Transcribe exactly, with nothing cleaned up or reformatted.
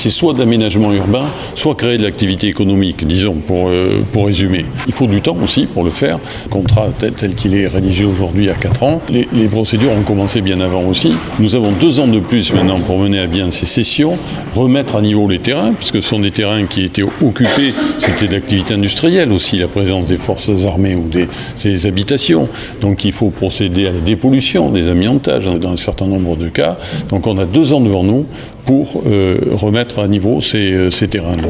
C'est soit de l'aménagement urbain, soit créer de l'activité économique, disons, pour, euh, pour résumer. Il faut du temps aussi pour le faire. Le contrat tel, tel qu'il est rédigé aujourd'hui à quatre ans. Les, les procédures ont commencé bien avant aussi. Nous avons deux ans de plus maintenant pour mener à bien ces cessions, remettre à niveau les terrains, puisque ce sont des terrains qui étaient occupés, c'était de l'activité industrielle aussi, la présence des forces armées ou des, des habitations. Donc il faut procéder à la dépollution, des amiantages dans un certain nombre de cas. Donc on a deux ans devant nous pour euh, remettre à niveau ces, ces terrains.